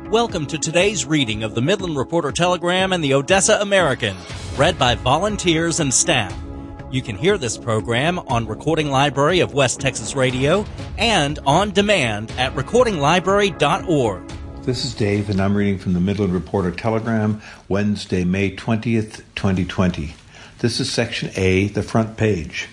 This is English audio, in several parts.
Welcome to today's reading of the Midland Reporter-Telegram and the Odessa American, read by volunteers and staff. You can hear this program on Recording Library of West Texas Radio and on demand at recordinglibrary.org. This is Dave, and I'm reading from the Midland Reporter-Telegram, Wednesday, May 20th, 2020. This is Section A, the front page.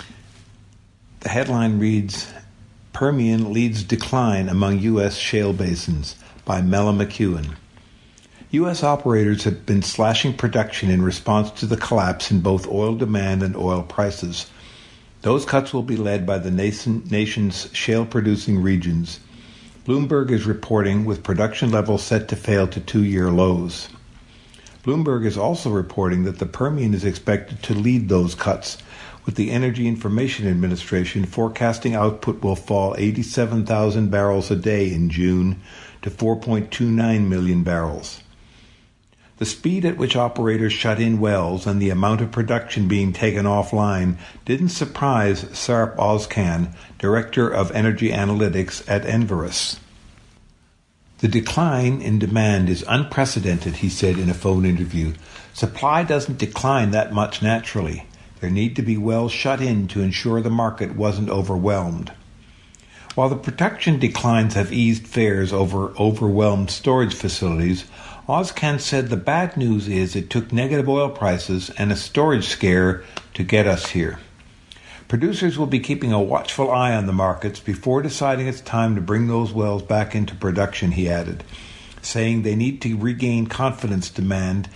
The headline reads, Permian Leads Decline Among U.S. Shale Basins, by Mela McEwen. U.S. operators have been slashing production in response to the collapse in both oil demand and oil prices. Those cuts will be led by the nation's shale-producing regions. Bloomberg is reporting with production levels set to fail to two-year lows. Bloomberg is also reporting that the Permian is expected to lead those cuts, with the Energy Information Administration forecasting output will fall 87,000 barrels a day in June to 4.29 million barrels. The speed at which operators shut in wells and the amount of production being taken offline didn't surprise Sarp Ozcan, Director of Energy Analytics at Enverus. The decline in demand is unprecedented, he said in a phone interview. Supply doesn't decline that much naturally. There need to be wells shut in to ensure the market wasn't overwhelmed. While the production declines have eased fares over overwhelmed storage facilities, Ozcan said the bad news is it took negative oil prices and a storage scare to get us here. Producers will be keeping a watchful eye on the markets before deciding it's time to bring those wells back into production, he added, saying they need to regain confidence demand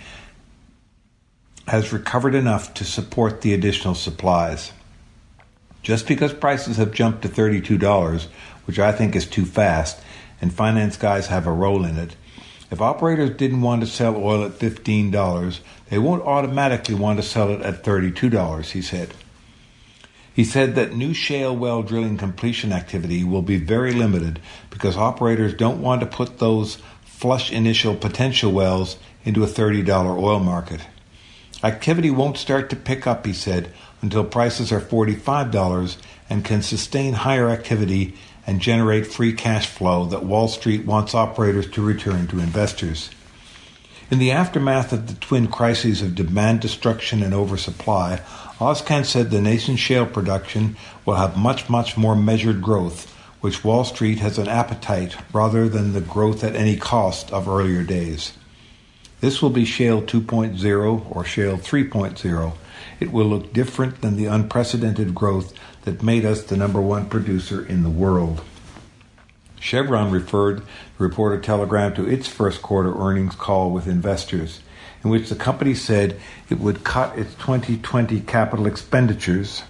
has recovered enough to support the additional supplies. Just because prices have jumped to $32, which I think is too fast, and finance guys have a role in it, if operators didn't want to sell oil at $15, they won't automatically want to sell it at $32, he said. He said that new shale well drilling completion activity will be very limited because operators don't want to put those flush initial potential wells into a $30 oil market. Activity won't start to pick up, he said, until prices are $45 and can sustain higher activity and generate free cash flow that Wall Street wants operators to return to investors. In the aftermath of the twin crises of demand destruction and oversupply, Ozcan said the nation's shale production will have much more measured growth, which Wall Street has an appetite rather than the growth at any cost of earlier days. This will be Shale 2.0 or Shale 3.0. It will look different than the unprecedented growth that made us the number one producer in the world. Chevron referred the Reporter-Telegram to its first quarter earnings call with investors, in which the company said it would cut its 2020 capital expenditures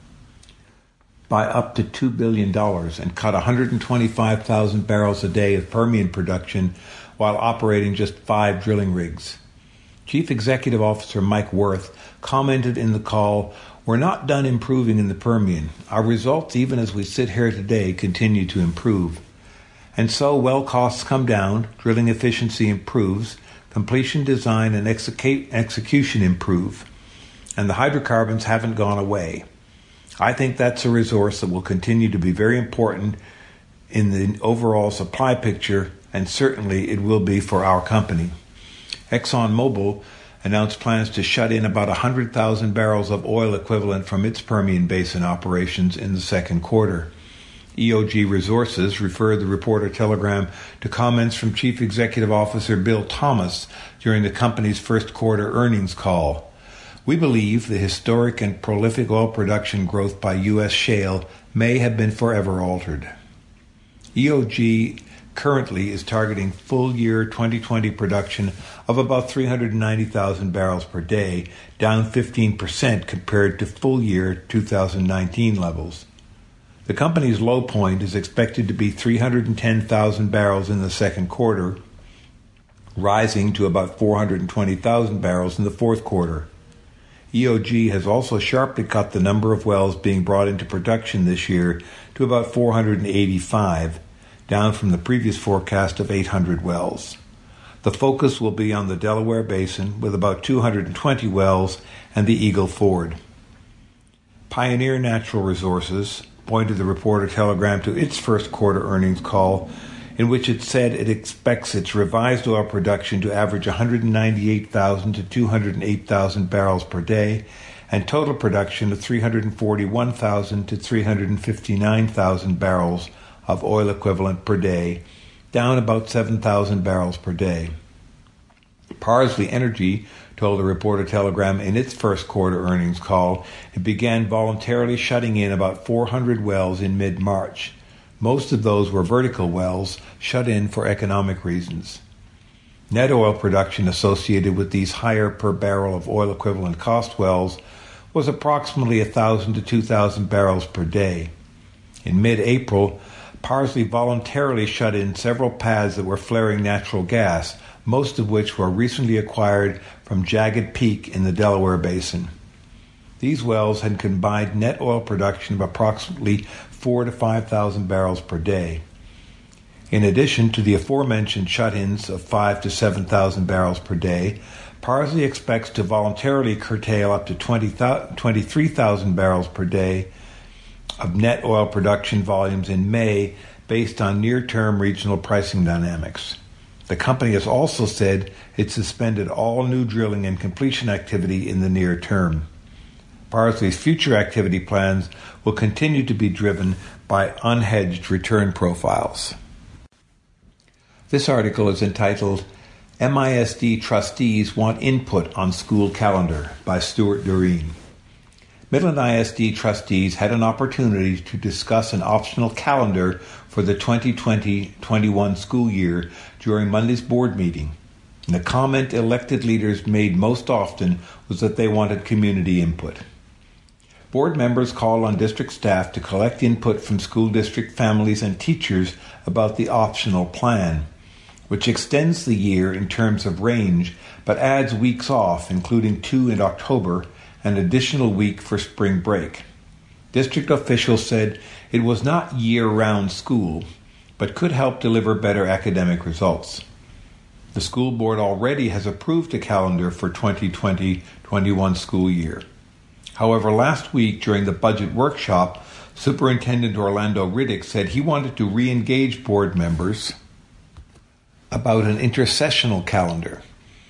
by up to $2 billion and cut 125,000 barrels a day of Permian production while operating just 5 drilling rigs. Chief Executive Officer Mike Wirth commented in the call, "We're not done improving in the Permian. Our results, even as we sit here today, continue to improve. And so well costs come down, drilling efficiency improves, completion design and execution improve, and the hydrocarbons haven't gone away. I think that's a resource that will continue to be very important in the overall supply picture, and certainly it will be for our company." ExxonMobil announced plans to shut in about 100,000 barrels of oil equivalent from its Permian Basin operations in the second quarter. EOG Resources referred the Reporter-Telegram to comments from Chief Executive Officer Bill Thomas during the company's first quarter earnings call. "We believe the historic and prolific oil production growth by U.S. shale may have been forever altered." EOG currently is targeting full year 2020 production of about 390,000 barrels per day, down 15% compared to full year 2019 levels. The company's low point is expected to be 310,000 barrels in the second quarter, rising to about 420,000 barrels in the fourth quarter. EOG has also sharply cut the number of wells being brought into production this year to about 485, down from the previous forecast of 800 wells. The focus will be on the Delaware Basin with about 220 wells and the Eagle Ford. Pioneer Natural Resources pointed the Reporter-Telegram to its first quarter earnings call in which it said it expects its revised oil production to average 198,000 to 208,000 barrels per day and total production of 341,000 to 359,000 barrels of oil equivalent per day, down about 7,000 barrels per day. Parsley Energy told the Reporter-Telegram in its first quarter earnings call it began voluntarily shutting in about 400 wells in mid-March. Most of those were vertical wells shut in for economic reasons. Net oil production associated with these higher per barrel of oil equivalent cost wells was approximately 1,000 to 2,000 barrels per day. In mid-April, Parsley voluntarily shut in several pads that were flaring natural gas, most of which were recently acquired from Jagged Peak in the Delaware Basin. These wells had combined net oil production of approximately 4,000 to 5,000 barrels per day. In addition to the aforementioned shut-ins of 5,000 to 7,000 barrels per day, Parsley expects to voluntarily curtail up to 23,000 barrels per day of net oil production volumes in May based on near-term regional pricing dynamics. The company has also said it suspended all new drilling and completion activity in the near term. Parsley's future activity plans will continue to be driven by unhedged return profiles. This article is entitled MISD Trustees Want Input on School Calendar by Stuart Doreen. Midland ISD trustees had an opportunity to discuss an optional calendar for the 2020-21 school year during Monday's board meeting. And the comment elected leaders made most often was that they wanted community input. Board members called on district staff to collect input from school district families and teachers about the optional plan, which extends the year in terms of range but adds weeks off, including 2 in October, an additional week for spring break. District officials said it was not year-round school, but could help deliver better academic results. The school board already has approved a calendar for 2020-21 school year. However, last week during the budget workshop, Superintendent Orlando Riddick said he wanted to re-engage board members about an intersessional calendar.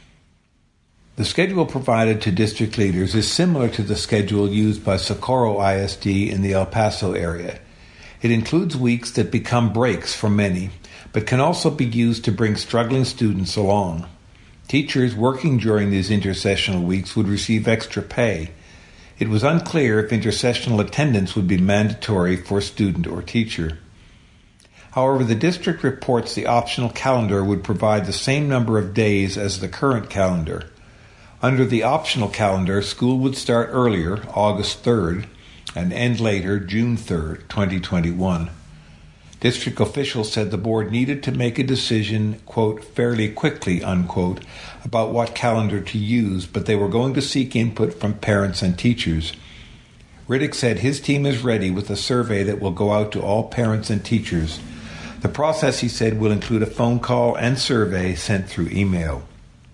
The schedule provided to district leaders is similar to the schedule used by Socorro ISD in the El Paso area. It includes weeks that become breaks for many, but can also be used to bring struggling students along. Teachers working during these intersessional weeks would receive extra pay. It was unclear if intersessional attendance would be mandatory for a student or teacher. However, the district reports the optional calendar would provide the same number of days as the current calendar. Under the optional calendar, school would start earlier, August 3rd, and end later, June 3rd, 2021. District officials said the board needed to make a decision, quote, fairly quickly, unquote, about what calendar to use, but they were going to seek input from parents and teachers. Riddick said his team is ready with a survey that will go out to all parents and teachers. The process, he said, will include a phone call and survey sent through email.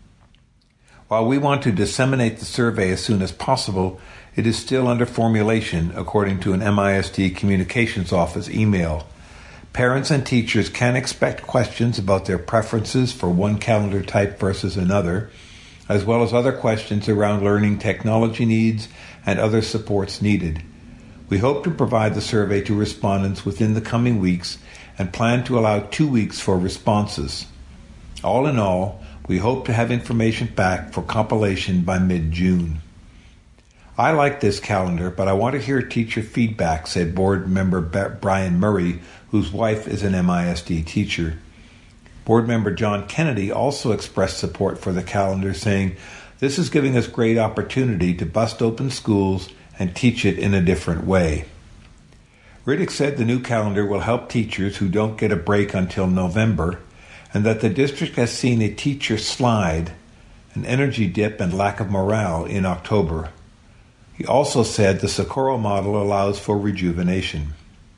While we want to disseminate the survey as soon as possible, it is still under formulation, according to an MISD Communications Office email. Parents and teachers can expect questions about their preferences for one calendar type versus another, as well as other questions around learning technology needs and other supports needed. We hope to provide the survey to respondents within the coming weeks and plan to allow 2 weeks for responses. All in all, we hope to have information back for compilation by mid-June. I like this calendar, but I want to hear teacher feedback, said board member Brian Murray, whose wife is an MISD teacher. Board member John Kennedy also expressed support for the calendar, saying, "This is giving us great opportunity to bust open schools and teach it in a different way." Riddick said the new calendar will help teachers who don't get a break until November, and that the district has seen a teacher slide, an energy dip and lack of morale in October. He also said the Socorro model allows for rejuvenation.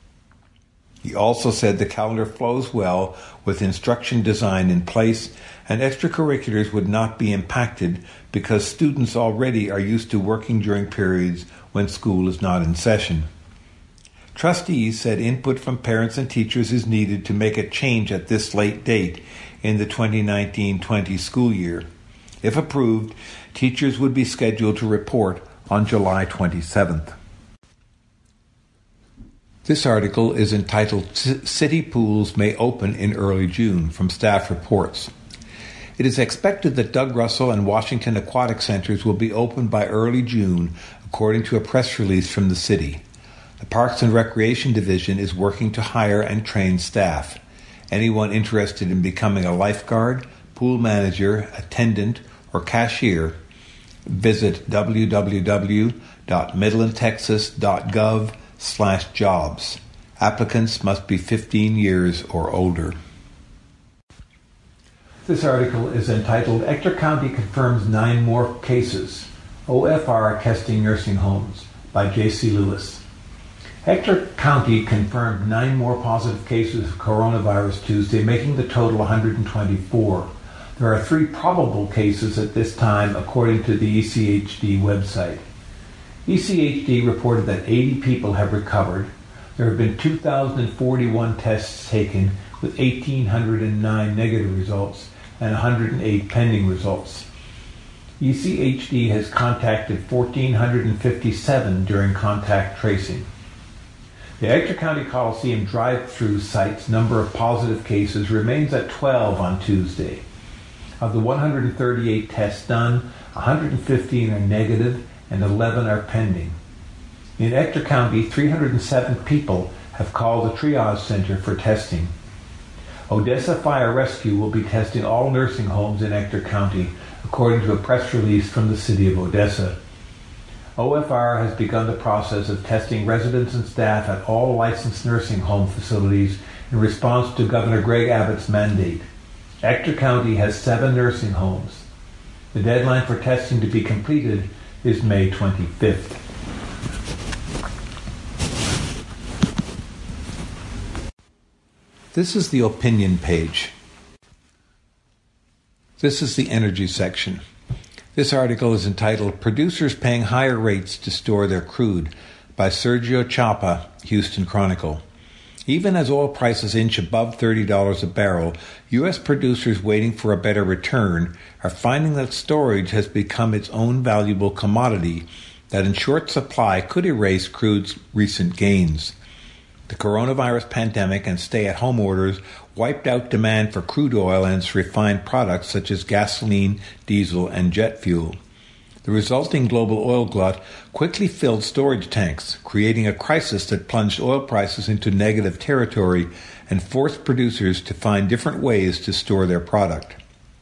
He also said the calendar flows well with instruction design in place and extracurriculars would not be impacted because students already are used to working during periods when school is not in session. Trustees said input from parents and teachers is needed to make a change at this late date in the 2019-20 school year. If approved, teachers would be scheduled to report on July 27th. This article is entitled City Pools May Open in Early June from Staff Reports. It is expected that Doug Russell and Washington Aquatic Centers will be open by early June, according to a press release from the city. The Parks and Recreation Division is working to hire and train staff. Anyone interested in becoming a lifeguard, pool manager, attendant, or cashier, visit www.midlandtexas.gov/jobs. Applicants must be 15 years or older. This article is entitled Ector County Confirms 9 More Cases. OFR Testing Nursing Homes by J.C. Lewis. Ector County confirmed 9 more positive cases of coronavirus Tuesday, making the total 124. There are 3 probable cases at this time, according to the ECHD website. ECHD reported that 80 people have recovered. There have been 2,041 tests taken, with 1,809 negative results and 108 pending results. ECHD has contacted 1,457 during contact tracing. The Ector County Coliseum drive-through site's number of positive cases remains at 12 on Tuesday. Of the 138 tests done, 115 are negative and 11 are pending. In Ector County, 307 people have called the triage center for testing. Odessa Fire Rescue will be testing all nursing homes in Ector County, according to a press release from the city of Odessa. OFR has begun the process of testing residents and staff at all licensed nursing home facilities in response to Governor Greg Abbott's mandate. Ector County has 7 nursing homes. The deadline for testing to be completed is May 25th. This is the opinion page. This is the energy section. This article is entitled Producers Paying Higher Rates to Store Their Crude by Sergio Chapa, Houston Chronicle. Even as oil prices inch above $30 a barrel, U.S. producers waiting for a better return are finding that storage has become its own valuable commodity that in short supply could erase crude's recent gains. The coronavirus pandemic and stay-at-home orders wiped out demand for crude oil and its refined products such as gasoline, diesel, and jet fuel. The resulting global oil glut quickly filled storage tanks, creating a crisis that plunged oil prices into negative territory and forced producers to find different ways to store their product.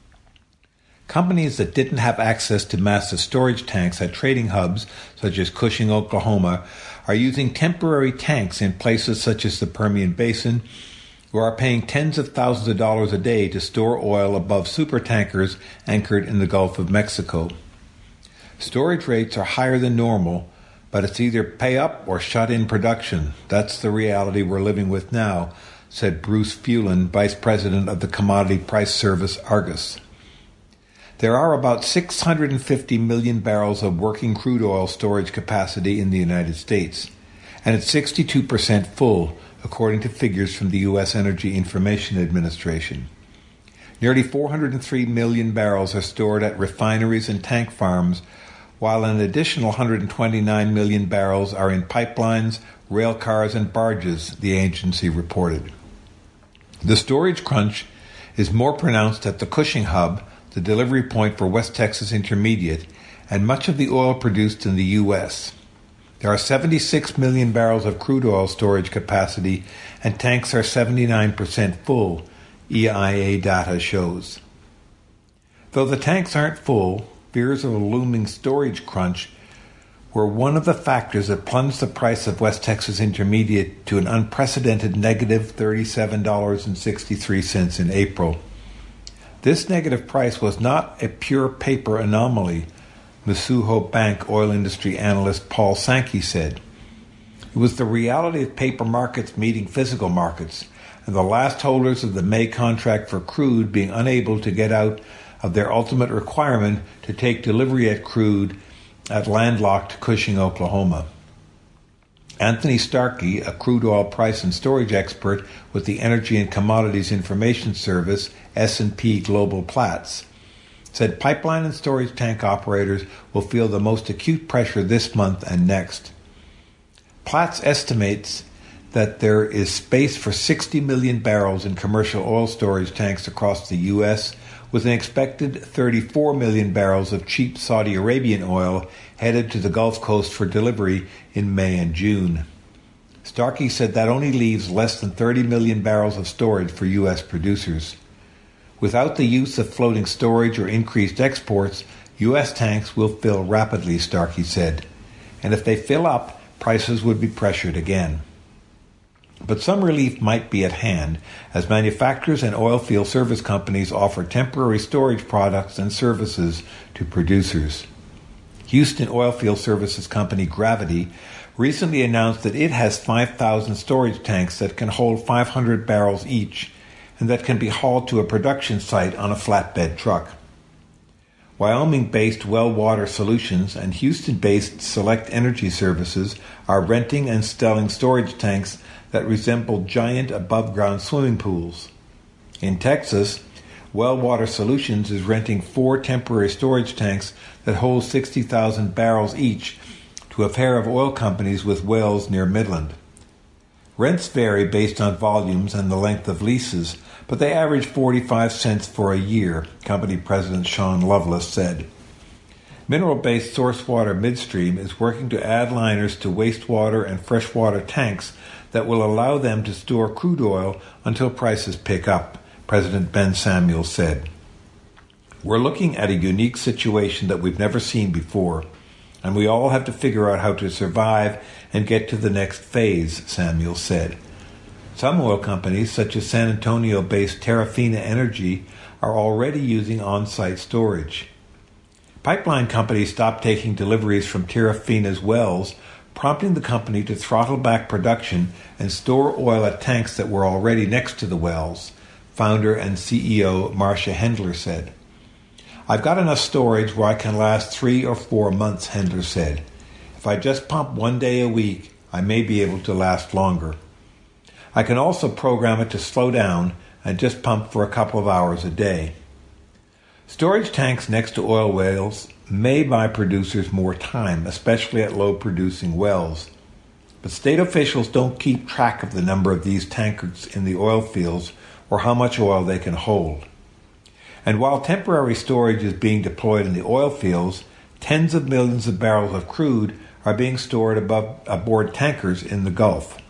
Companies that didn't have access to massive storage tanks at trading hubs, such as Cushing, Oklahoma, are using temporary tanks in places such as the Permian Basin, or are paying tens of thousands of dollars a day to store oil above supertankers anchored in the Gulf of Mexico. Storage rates are higher than normal, but it's either pay up or shut in production. That's the reality we're living with now, said Bruce Fulin, Vice President of the commodity price service Argus. There are about 650 million barrels of working crude oil storage capacity in the United States, and it's 62% full, according to figures from the U.S. Energy Information Administration. Nearly 403 million barrels are stored at refineries and tank farms, while an additional 129 million barrels are in pipelines, rail cars, and barges, the agency reported. The storage crunch is more pronounced at the Cushing Hub, the delivery point for West Texas Intermediate, and much of the oil produced in the U.S. There are 76 million barrels of crude oil storage capacity, and tanks are 79% full, EIA data shows. Though the tanks aren't full, fears of a looming storage crunch were one of the factors that plunged the price of West Texas Intermediate to an unprecedented negative $37.63 in April. This negative price was not a pure paper anomaly, Mizuho Bank oil industry analyst Paul Sankey said. It was the reality of paper markets meeting physical markets, and the last holders of the May contract for crude being unable to get out of their ultimate requirement to take delivery at crude at landlocked Cushing, Oklahoma. Anthony Starkey, a crude oil price and storage expert with the Energy and Commodities Information Service, S&P Global Platts, said pipeline and storage tank operators will feel the most acute pressure this month and next. Platts estimates that there is space for 60 million barrels in commercial oil storage tanks across the U.S., with an expected 34 million barrels of cheap Saudi Arabian oil headed to the Gulf Coast for delivery in May and June. Starkey said that only leaves less than 30 million barrels of storage for U.S. producers. Without the use of floating storage or increased exports, U.S. tanks will fill rapidly, Starkey said. And if they fill up, prices would be pressured again. But some relief might be at hand, as manufacturers and oil field service companies offer temporary storage products and services to producers. Houston oilfield services company Gravity recently announced that it has 5,000 storage tanks that can hold 500 barrels each and that can be hauled to a production site on a flatbed truck. Wyoming-based Well Water Solutions and Houston-based Select Energy Services are renting and selling storage tanks that resemble giant above-ground swimming pools. In Texas, Well Water Solutions is renting 4 temporary storage tanks that hold 60,000 barrels each to a pair of oil companies with wells near Midland. Rents vary based on volumes and the length of leases, but they average 45 cents for a year, company president Sean Loveless said. Mineral-based Sourcewater Midstream is working to add liners to wastewater and freshwater tanks that will allow them to store crude oil until prices pick up, President Ben Samuels said. We're looking at a unique situation that we've never seen before, and we all have to figure out how to survive and get to the next phase, Samuels said. Some oil companies, such as San Antonio-based Terrafina Energy, are already using on-site storage. Pipeline companies stopped taking deliveries from Terrafina's wells, prompting the company to throttle back production and store oil at tanks that were already next to the wells, founder and CEO Marcia Hendler said. I've got enough storage where I can last 3 or 4 months, Hendler said. If I just pump 1 day a week, I may be able to last longer. I can also program it to slow down and just pump for a couple of hours a day. Storage tanks next to oil wells may buy producers more time, especially at low-producing wells. But state officials don't keep track of the number of these tankers in the oil fields or how much oil they can hold. And while temporary storage is being deployed in the oil fields, tens of millions of barrels of crude are being stored aboard tankers in the Gulf.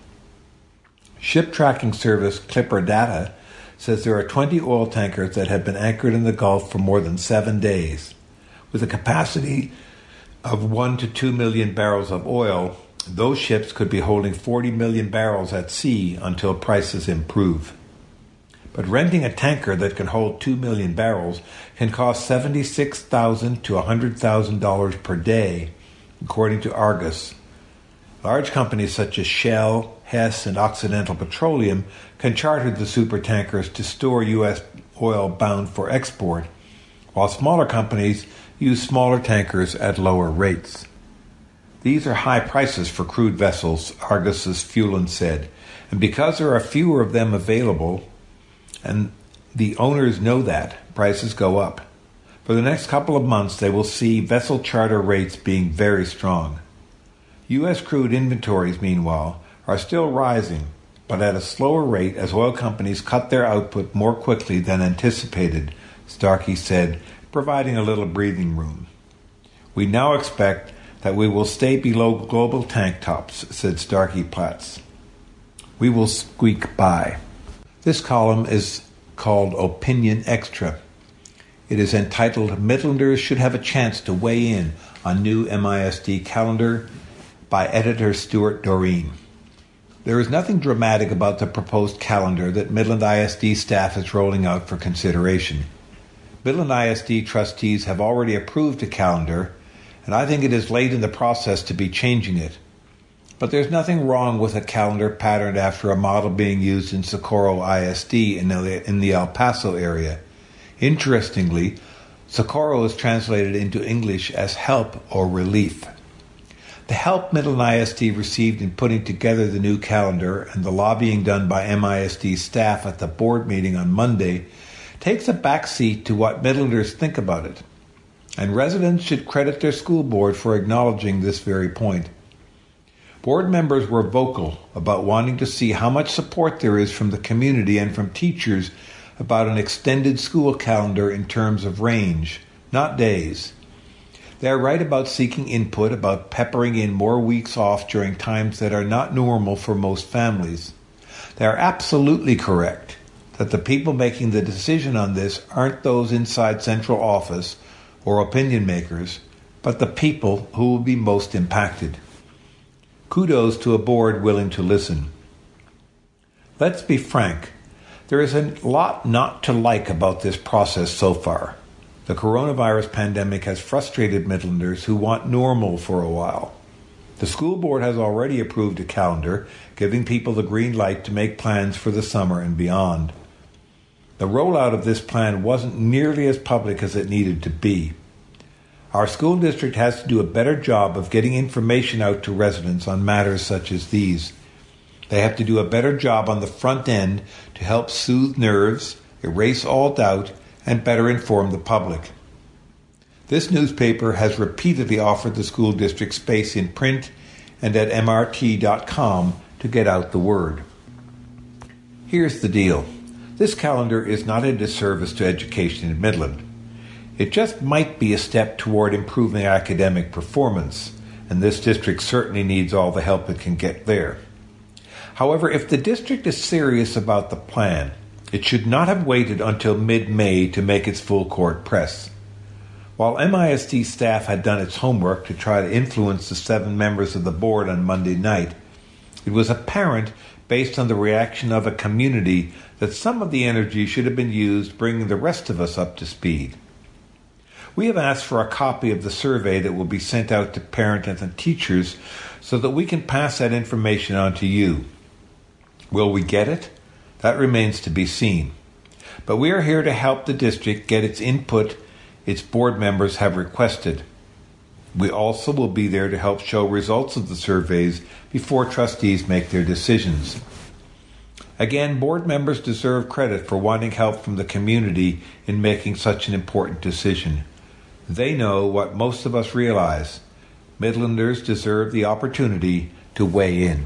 Ship tracking service Clipper Data says there are 20 oil tankers that have been anchored in the Gulf for more than 7 days. With a capacity of 1 to 2 million barrels of oil, those ships could be holding 40 million barrels at sea until prices improve. But renting a tanker that can hold 2 million barrels can cost $76,000 to $100,000 per day, according to Argus. Large companies such as Shell, Hess, and Occidental Petroleum can charter the supertankers to store U.S. oil bound for export, while smaller companies use smaller tankers at lower rates. These are high prices for crude vessels, Argus's Fuelan said, and because there are fewer of them available, and the owners know that, prices go up. For the next couple of months, they will see vessel charter rates being very strong. U.S. crude inventories, meanwhile, are still rising, but at a slower rate as oil companies cut their output more quickly than anticipated, Starkey said, providing a little breathing room. We now expect that we will stay below global tank tops, said Starkey Platts. We will squeak by. This column is called Opinion Extra. It is entitled Midlanders Should Have a Chance to Weigh In on New MISD Calendar by editor Stuart Doreen. There is nothing dramatic about the proposed calendar that Midland ISD staff is rolling out for consideration. Midland ISD trustees have already approved a calendar, and I think it is late in the process to be changing it. But there's nothing wrong with a calendar patterned after a model being used in Socorro ISD in the El Paso area. Interestingly, Socorro is translated into English as help or relief. The help Midland ISD received in putting together the new calendar and the lobbying done by MISD staff at the board meeting on Monday takes a backseat to what Midlanders think about it, and residents should credit their school board for acknowledging this very point. Board members were vocal about wanting to see how much support there is from the community and from teachers about an extended school calendar in terms of range, not days. They are right about seeking input about peppering in more weeks off during times that are not normal for most families. They are absolutely correct that the people making the decision on this aren't those inside central office or opinion makers, but the people who will be most impacted. Kudos to a board willing to listen. Let's be frank. There is a lot not to like about this process so far. The coronavirus pandemic has frustrated Midlanders who want normal for a while. The school board has already approved a calendar, giving people the green light to make plans for the summer and beyond. The rollout of this plan wasn't nearly as public as it needed to be. Our school district has to do a better job of getting information out to residents on matters such as these. They have to do a better job on the front end to help soothe nerves, erase all doubt, and better inform the public. This newspaper has repeatedly offered the school district space in print and at mrt.com to get out the word. Here's the deal. This calendar is not a disservice to education in Midland. It just might be a step toward improving academic performance, and this district certainly needs all the help it can get there. However, if the district is serious about the plan, it should not have waited until mid-May to make its full-court press. While MISD staff had done its homework to try to influence the 7 members of the board on Monday night, it was apparent, based on the reaction of a community, that some of the energy should have been used bringing the rest of us up to speed. We have asked for a copy of the survey that will be sent out to parents and teachers so that we can pass that information on to you. Will we get it? That remains to be seen. But we are here to help the district get its input its board members have requested. We also will be there to help show results of the surveys before trustees make their decisions. Again, board members deserve credit for wanting help from the community in making such an important decision. They know what most of us realize. Midlanders deserve the opportunity to weigh in.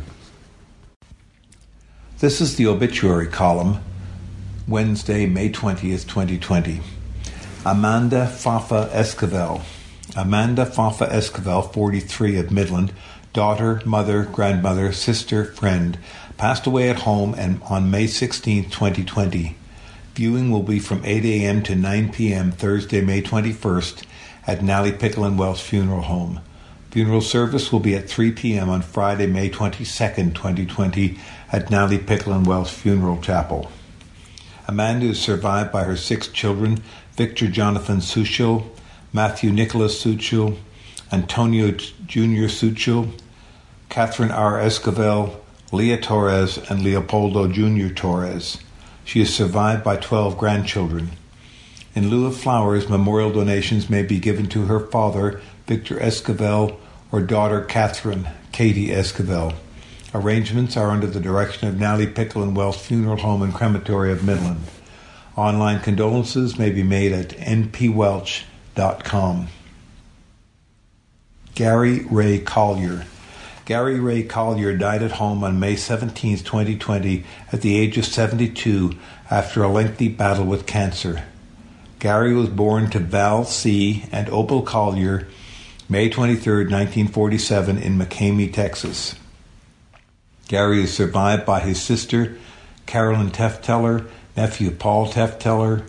This is the obituary column, Wednesday, May 20th, 2020. Amanda Fafa Esquivel. Amanda Fafa Esquivel, 43, of Midland, daughter, mother, grandmother, sister, friend, passed away at home and on May 16, 2020. Viewing will be from 8 a.m. to 9 p.m. Thursday, May 21st at Nally Pickle and Wells Funeral Home. Funeral service will be at 3 p.m. on Friday, May 22nd, 2020 at Nally Pickle and Wells Funeral Chapel. Amanda is survived by her 6 children, Victor Jonathan Suchil, Matthew Nicholas Suchil, Antonio Jr. Suchil, Catherine R. Esquivel, Leah Torres, and Leopoldo Jr. Torres. She is survived by 12 grandchildren. In lieu of flowers, memorial donations may be given to her father, Victor Esquivel, or daughter, Catherine Katie Esquivel. Arrangements are under the direction of Nally Pickle and Wells Funeral Home and Crematory of Midland. Online condolences may be made at npwelch.com. Gary Ray Collier. Gary Ray Collier died at home on May 17, 2020, at the age of 72 after a lengthy battle with cancer. Gary was born to Val C. and Opal Collier, May 23, 1947, in McCamey, Texas. Gary is survived by his sister, Carolyn Tefteller, nephew Paul Tefteller,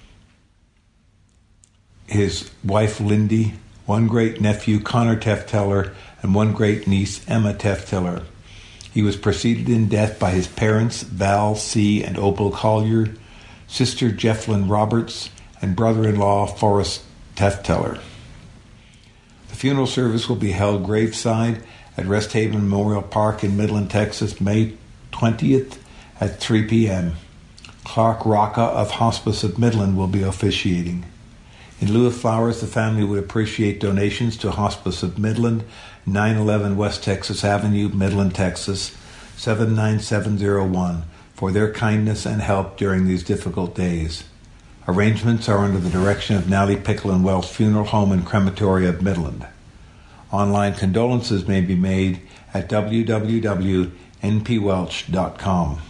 his wife Lindy, one great-nephew Connor Tefteller, and one great-niece Emma Tefteller. He was preceded in death by his parents, Val C. and Opal Collier, sister Jefflyn Roberts, and brother-in-law Forrest Tefteller. The funeral service will be held graveside at Rest Haven Memorial Park in Midland, Texas, May 20th at 3 p.m. Clark Rocca of Hospice of Midland will be officiating. In lieu of flowers, the family would appreciate donations to Hospice of Midland, 911 West Texas Avenue, Midland, Texas, 79701, for their kindness and help during these difficult days. Arrangements are under the direction of Nally Pickle and Welch Funeral Home and Crematory of Midland. Online condolences may be made at www.npwelch.com.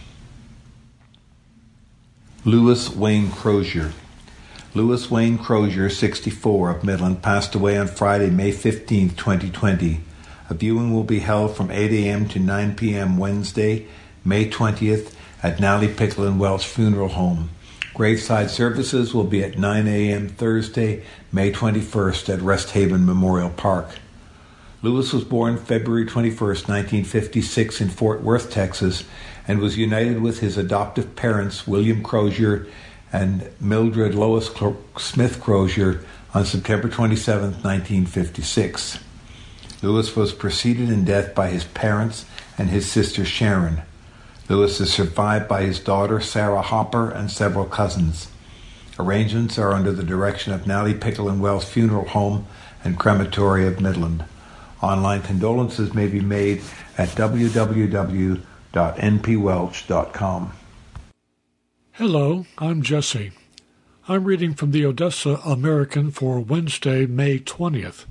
Louis Wayne Crozier. Louis Wayne Crozier, 64, of Midland, passed away on Friday, May 15, 2020. A viewing will be held from 8 a.m. to 9 p.m. Wednesday, May 20th, at Nally Pickle and Welch Funeral Home. Graveside services will be at 9 a.m. Thursday, May 21st, at Rest Haven Memorial Park. Louis was born February 21st, 1956, in Fort Worth, Texas, and was united with his adoptive parents, William Crozier and Mildred Lois Smith Crozier, on September 27, 1956. Louis was preceded in death by his parents and his sister Sharon. Louis is survived by his daughter Sarah Hopper and several cousins. Arrangements are under the direction of Nally Pickle and Welch Funeral Home and Crematory of Midland. Online condolences may be made at www.npwelch.com. Hello, I'm Jesse. I'm reading from the Odessa American for Wednesday, May 20th.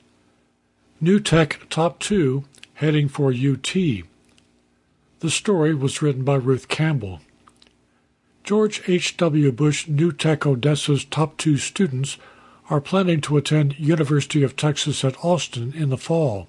New Tech Top 2 heading for UT. The story was written by Ruth Campbell. George H.W. Bush New Tech Odessa's top 2 students are planning to attend University of Texas at Austin in the fall.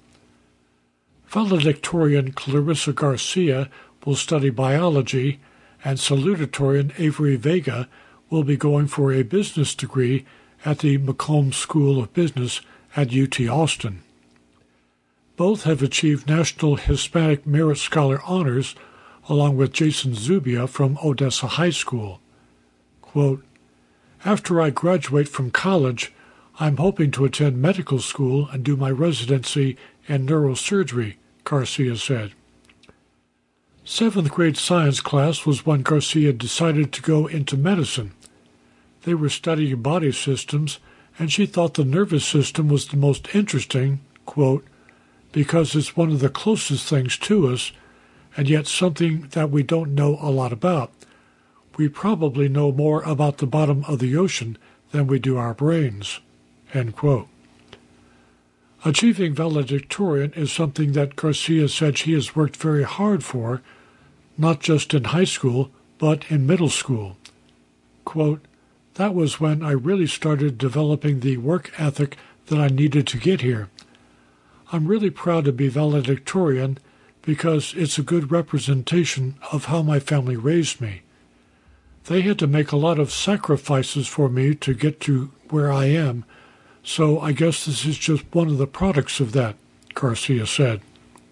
Valedictorian Clarissa Garcia will study biology, and salutatorian Avery Vega will be going for a business degree at the McCombs School of Business at UT Austin. Both have achieved National Hispanic Merit Scholar honors, along with Jason Zubia from Odessa High School. Quote, "After I graduate from college, I'm hoping to attend medical school and do my residency in neurosurgery," Garcia said. 7th grade science class was when Garcia decided to go into medicine. They were studying body systems, and she thought the nervous system was the most interesting, quote, "because it's one of the closest things to us, and yet something that we don't know a lot about. We probably know more about the bottom of the ocean than we do our brains," end quote. Achieving valedictorian is something that Garcia said she has worked very hard for, not just in high school, but in middle school. Quote, "That was when I really started developing the work ethic that I needed to get here. I'm really proud to be valedictorian because it's a good representation of how my family raised me. They had to make a lot of sacrifices for me to get to where I am, so I guess this is just one of the products of that," Garcia said.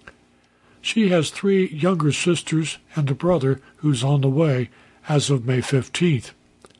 She has 3 younger sisters and a brother who's on the way as of May 15th.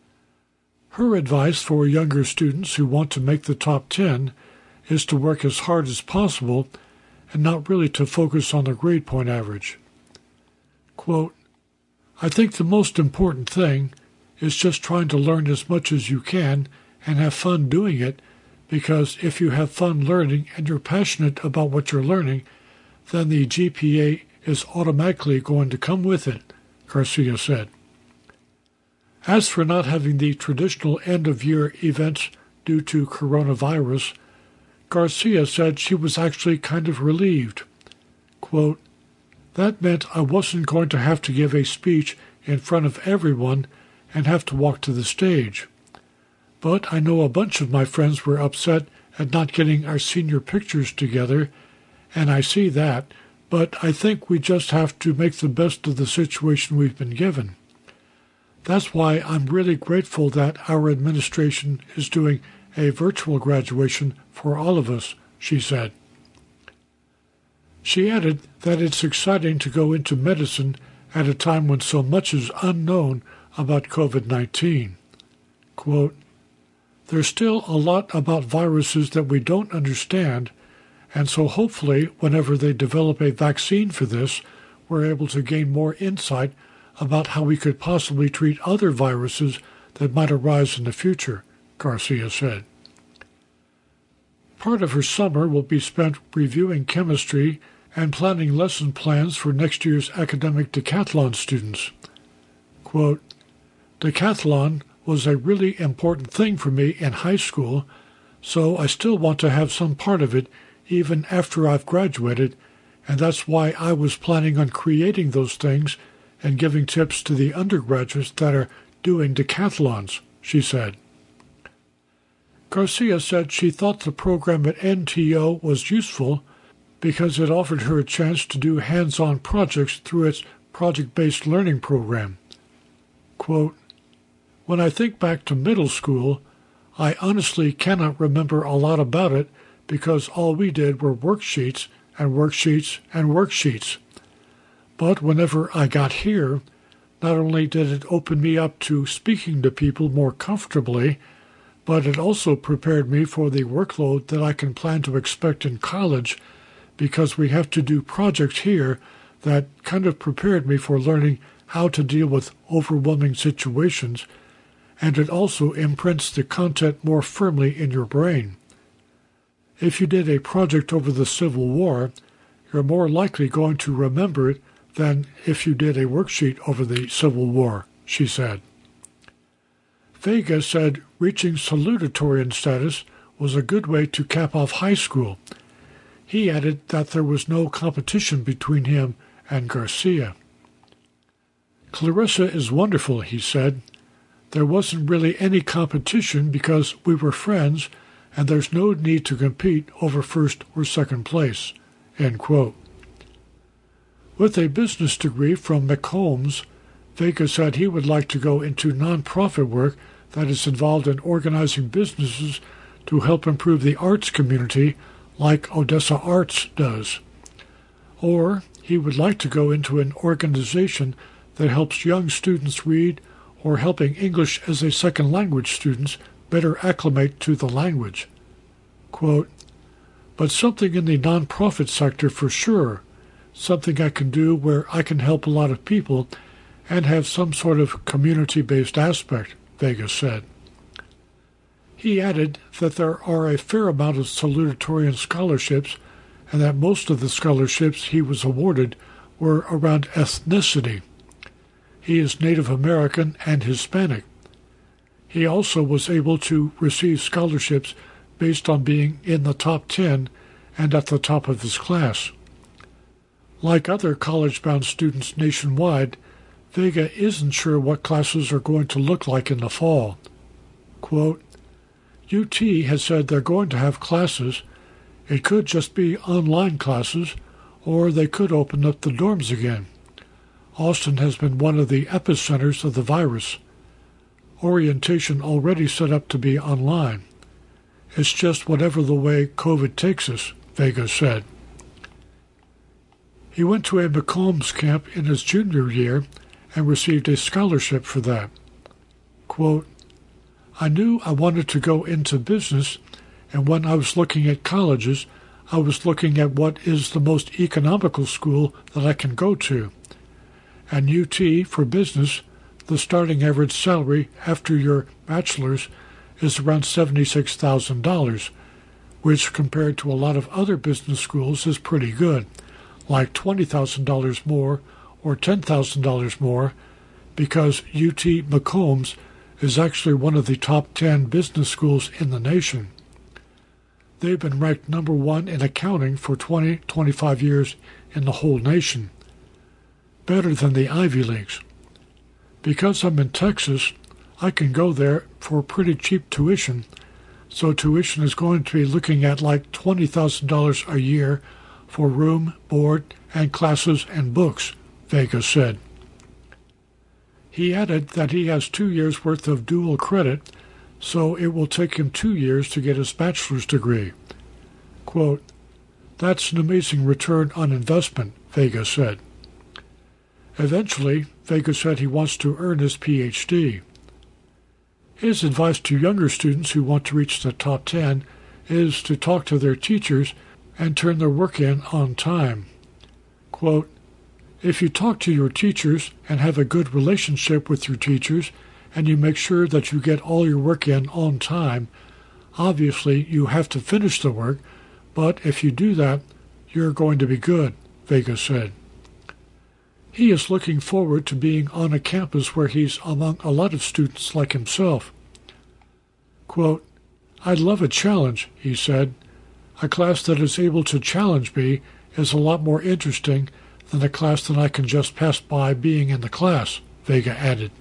Her advice for younger students who want to make the top 10 is to work as hard as possible and not really to focus on the grade point average. Quote, "I think the most important thing is just trying to learn as much as you can and have fun doing it, because if you have fun learning and you're passionate about what you're learning, then the GPA is automatically going to come with it," Garcia said. As for not having the traditional end-of-year events due to coronavirus, Garcia said she was actually kind of relieved. Quote, "That meant I wasn't going to have to give a speech in front of everyone and have to walk to the stage. But I know a bunch of my friends were upset at not getting our senior pictures together, and I see that, but I think we just have to make the best of the situation we've been given. That's why I'm really grateful that our administration is doing a virtual graduation for all of us," she said. She added that it's exciting to go into medicine at a time when so much is unknown about COVID-19. Quote, "There's still a lot about viruses that we don't understand, and so hopefully whenever they develop a vaccine for this, we're able to gain more insight about how we could possibly treat other viruses that might arise in the future," Garcia said. Part of her summer will be spent reviewing chemistry and planning lesson plans for next year's academic decathlon students. Quote, "Decathlon was a really important thing for me in high school, so I still want to have some part of it even after I've graduated, and that's why I was planning on creating those things and giving tips to the undergraduates that are doing decathlons," she said. Garcia said she thought the program at NTO was useful because it offered her a chance to do hands-on projects through its project-based learning program. Quote, "When I think back to middle school, I honestly cannot remember a lot about it because all we did were worksheets and worksheets and worksheets. But whenever I got here, not only did it open me up to speaking to people more comfortably, but it also prepared me for the workload that I can plan to expect in college because we have to do projects here that kind of prepared me for learning how to deal with overwhelming situations, and it also imprints the content more firmly in your brain. If you did a project over the Civil War, you're more likely going to remember it than if you did a worksheet over the Civil War," she said. Vega said reaching salutatorian status was a good way to cap off high school. He added that there was no competition between him and Garcia. "Clarissa is wonderful," he said. "There wasn't really any competition because we were friends, and there's no need to compete over first or second place." End quote. With a business degree from McCombs, Vega said he would like to go into nonprofit work that is involved in organizing businesses to help improve the arts community like Odessa Arts does. Or he would like to go into an organization that helps young students read or helping English as a second language students better acclimate to the language. Quote, "But something in the nonprofit sector for sure, something I can do where I can help a lot of people and have some sort of community-based aspect," Vega said. He added that there are a fair amount of salutatorian scholarships and that most of the scholarships he was awarded were around ethnicity. He is Native American and Hispanic. He also was able to receive scholarships based on being in the top 10 and at the top of his class. Like other college-bound students nationwide, Vega isn't sure what classes are going to look like in the fall. Quote, "UT has said they're going to have classes. It could just be online classes, or they could open up the dorms again. Austin has been one of the epicenters of the virus. Orientation already set up to be online. It's just whatever the way COVID takes us," Vega said. He went to a McCombs camp in his junior year and received a scholarship for that. Quote, "I knew I wanted to go into business, and when I was looking at colleges, I was looking at what is the most economical school that I can go to. And UT, for business, the starting average salary after your bachelor's is around $76,000, which compared to a lot of other business schools is pretty good, like $20,000 more or $10,000 more, because UT McCombs is actually one of the top 10 business schools in the nation. They've been ranked number 1 in accounting for 25 years in the whole nation, better than the Ivy Leagues. Because I'm in Texas, I can go there for pretty cheap tuition, so tuition is going to be looking at like $20,000 a year for room, board, and classes and books," Vega said. He added that he has 2 years' worth of dual credit, so it will take him 2 years to get his bachelor's degree. Quote, "That's an amazing return on investment," Vega said. Eventually, Vega said he wants to earn his Ph.D. His advice to younger students who want to reach the top 10 is to talk to their teachers and turn their work in on time. Quote, "If you talk to your teachers and have a good relationship with your teachers and you make sure that you get all your work in on time. Obviously, you have to finish the work, but if you do that, you're going to be good, Vega said. He is looking forward to being on a campus where he's among a lot of students like himself. Quote, "I'd love a challenge," he said. "A class that is able to challenge me is a lot more interesting than a class that I can just pass by being in the class," Vega added.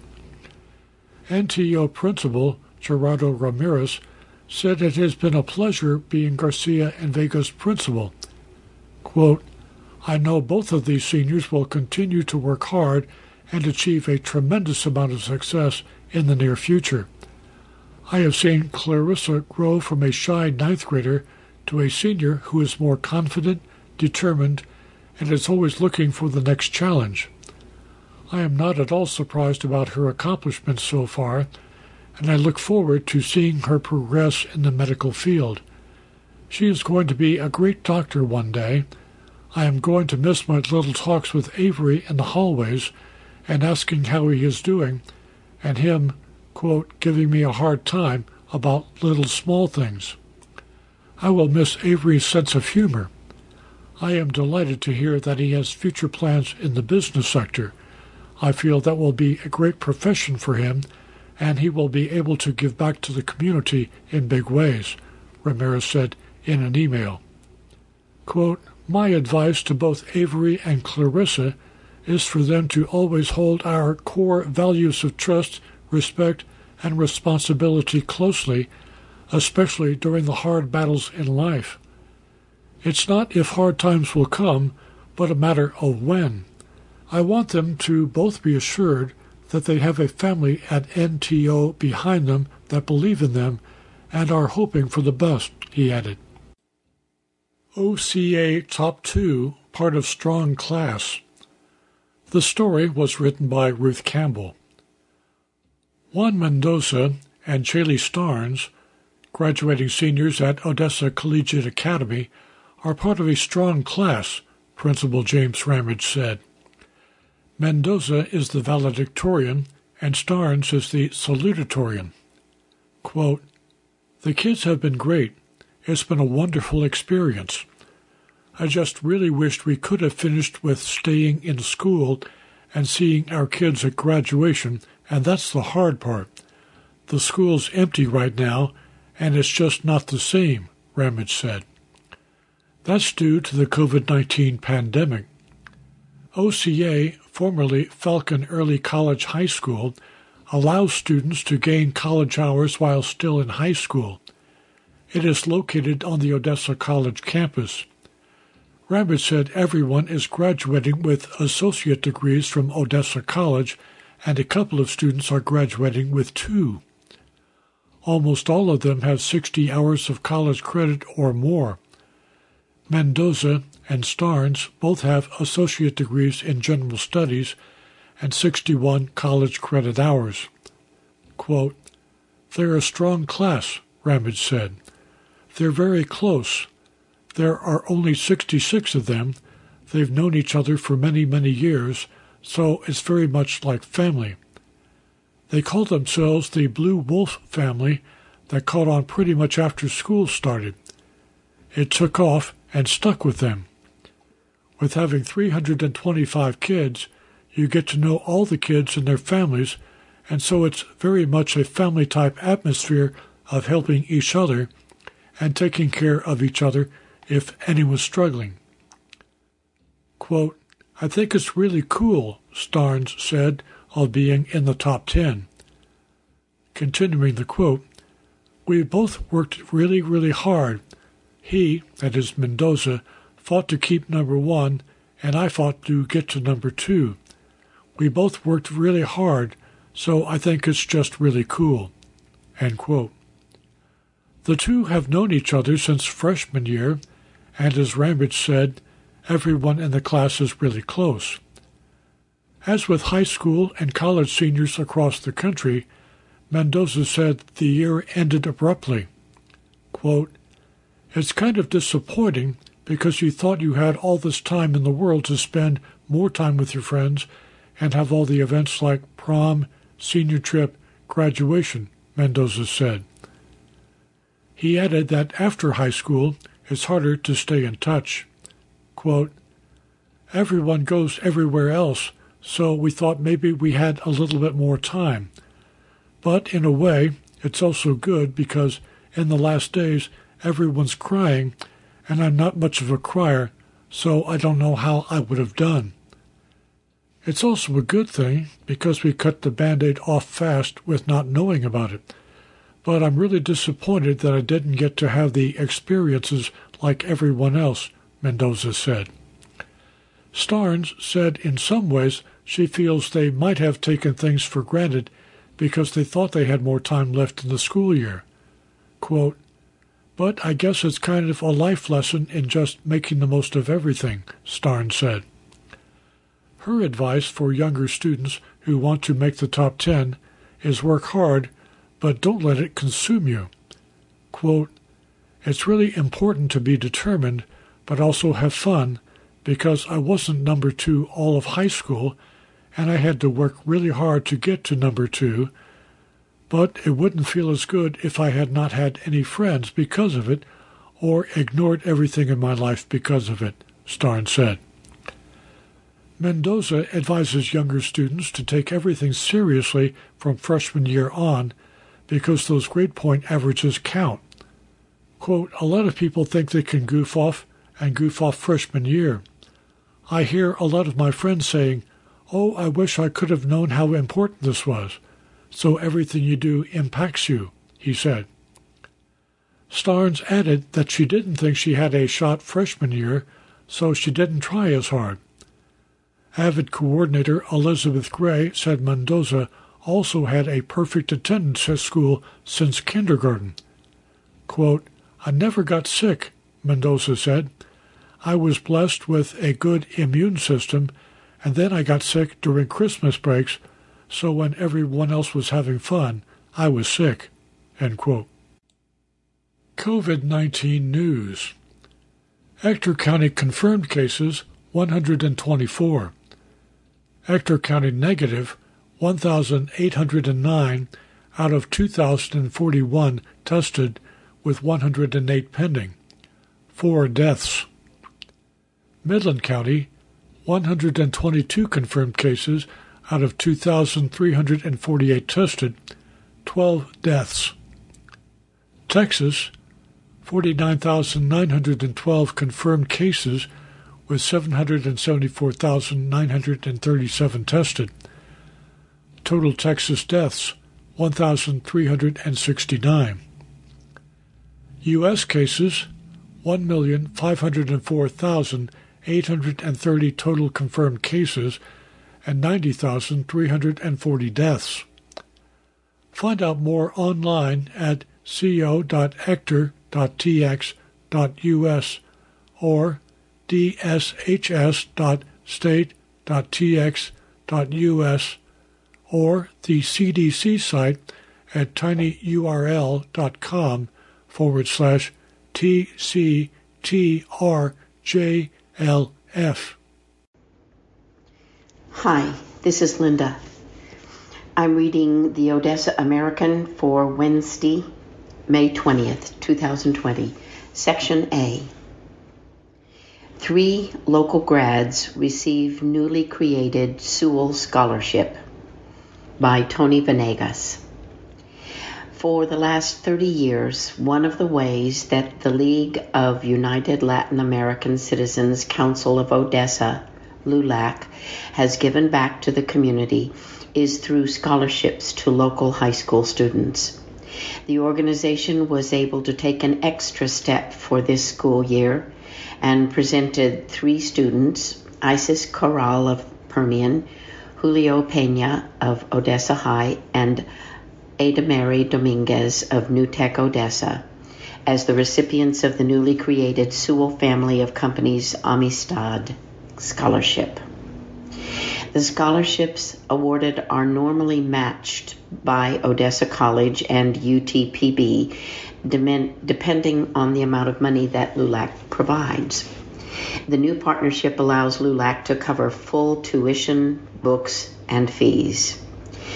NTO principal Gerardo Ramirez said it has been a pleasure being Garcia and Vega's principal. Quote, "I know both of these seniors will continue to work hard and achieve a tremendous amount of success in the near future. I have seen Clarissa grow from a shy ninth grader to a senior who is more confident, determined, and is always looking for the next challenge. I am not at all surprised about her accomplishments so far, and I look forward to seeing her progress in the medical field. She is going to be a great doctor one day. I am going to miss my little talks with Avery in the hallways and asking how he is doing, and him, quote, giving me a hard time about little small things. I will miss Avery's sense of humor. I am delighted to hear that he has future plans in the business sector. I feel that will be a great profession for him, and he will be able to give back to the community in big ways," Ramirez said in an email. Quote, "My advice to both Avery and Clarissa is for them to always hold our core values of trust, respect, and responsibility closely, especially during the hard battles in life. It's not if hard times will come, but a matter of when. I want them to both be assured that they have a family at NTO behind them that believe in them and are hoping for the best," he added. OCA Top 2, part of Strong Class. The story was written by Ruth Campbell. Juan Mendoza and Chaley Starnes, graduating seniors at Odessa Collegiate Academy, are part of a strong class, Principal James Ramage said. Mendoza is the valedictorian, and Starnes is the salutatorian. Quote, "The kids have been great. It's been a wonderful experience. I just really wished we could have finished with staying in school and seeing our kids at graduation, and that's the hard part. The school's empty right now, and it's just not the same," Ramage said. That's due to the COVID-19 pandemic. OCA, formerly Falcon Early College High School, allows students to gain college hours while still in high school. It is located on the Odessa College campus. Ramage said everyone is graduating with associate degrees from Odessa College, and a couple of students are graduating with 2. Almost all of them have 60 hours of college credit or more. Mendoza and Starnes both have associate degrees in general studies and 61 college credit hours. Quote, "They're a strong class," Ramage said. "They're very close. There are only 66 of them. They've known each other for many, many years, so it's very much like family. They call themselves the Blue Wolf family that caught on pretty much after school started. It took off and stuck with them. With having 325 kids, you get to know all the kids and their families, and so it's very much a family-type atmosphere of helping each other and taking care of each other if anyone's struggling." Quote, "I think it's really cool," Starnes said, of being in the top 10. Continuing the quote, "We both worked really, really hard. He, that is Mendoza, fought to keep number 1, and I fought to get to number 2. We both worked really hard, so I think it's just really cool." End quote. The two have known each other since freshman year, and as Ramage said, everyone in the class is really close. As with high school and college seniors across the country, Mendoza said the year ended abruptly. Quote, "It's kind of disappointing because you thought you had all this time in the world to spend more time with your friends and have all the events like prom, senior trip, graduation, Mendoza said. He added that after high school, it's harder to stay in touch. Quote, everyone goes everywhere else, so we thought maybe we had a little bit more time. But in a way, it's also good because in the last days, everyone's crying, and I'm not much of a crier, so I don't know how I would have done. It's also a good thing because we cut the Band-Aid off fast with not knowing about it. But I'm really disappointed that I didn't get to have the experiences like everyone else, Mendoza said. Starnes said in some ways she feels they might have taken things for granted because they thought they had more time left in the school year. Quote, but I guess it's kind of a life lesson in just making the most of everything, Starnes said. Her advice for younger students who want to make the top 10 is work hard, but don't let it consume you. Quote, it's really important to be determined, but also have fun, because I wasn't number 2 all of high school, and I had to work really hard to get to number 2, but it wouldn't feel as good if I had not had any friends because of it, or ignored everything in my life because of it, Starnes said. Mendoza advises younger students to take everything seriously from freshman year on because those grade point averages count. Quote, a lot of people think they can goof off freshman year. I hear a lot of my friends saying, oh, I wish I could have known how important this was. So everything you do impacts you, he said. Starnes added that she didn't think she had a shot freshman year, so she didn't try as hard. Avid coordinator Elizabeth Gray said Mendoza also had a perfect attendance at school since kindergarten. Quote, I never got sick, Mendoza said. I was blessed with a good immune system, and then I got sick during Christmas breaks, so when everyone else was having fun, I was sick. End quote. COVID-19 news. Ector County confirmed cases, 124. Ector County negative, 1,809 out of 2,041 tested, with 108 pending. 4 deaths. Midland County, 122 confirmed cases out of 2,348 tested, 12 deaths. Texas, 49,912 confirmed cases with 774,937 tested. Total Texas deaths, 1,369. U.S. cases, 1,504,830 total confirmed cases and 90,340 deaths. Find out more online at co.ector.tx.us or dshs.state.tx.us or the CDC site at tinyurl.com/TCTRJLF. Hi, this is Linda. I'm reading the Odessa American for Wednesday, May 20th, 2020, Section A. 3 local grads receive newly created Sewell Scholarship by Tony Venegas. For the last 30 years, one of the ways that the League of United Latin American Citizens Council of Odessa, LULAC, has given back to the community is through scholarships to local high school students. The organization was able to take an extra step for this school year and presented 3 students, Isis Corral of Permian, Julio Peña of Odessa High, and Ada Mary Dominguez of New Tech Odessa, as the recipients of the newly created Sewell Family of Companies Amistad Scholarship. The scholarships awarded are normally matched by Odessa College and UTPB, depending on the amount of money that LULAC provides. The new partnership allows LULAC to cover full tuition, books, and fees.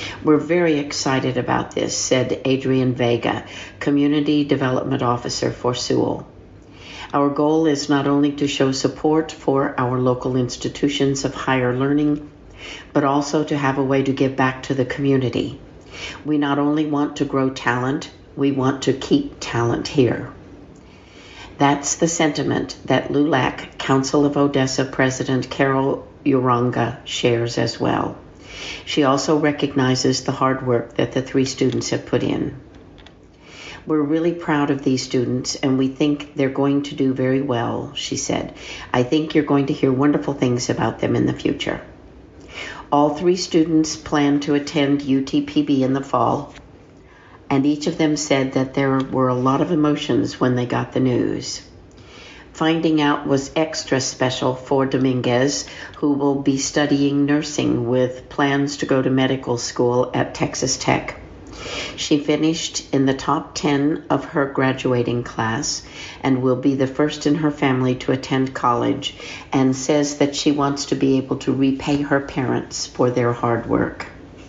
We're very excited about this, said Adrian Vega, Community Development Officer for Sewell. Our goal is not only to show support for our local institutions of higher learning, but also to have a way to give back to the community. We not only want to grow talent, we want to keep talent here. That's the sentiment that LULAC Council of Odessa President Carol Uranga shares as well. She also recognizes the hard work that the 3 students have put in. We're really proud of these students, and we think they're going to do very well, she said. I think you're going to hear wonderful things about them in the future. All 3 students plan to attend UTPB in the fall, and each of them said that there were a lot of emotions when they got the news. Finding out was extra special for Dominguez, who will be studying nursing with plans to go to medical school at Texas Tech. She finished in the top 10 of her graduating class and will be the first in her family to attend college, and says that she wants to be able to repay her parents for their hard work.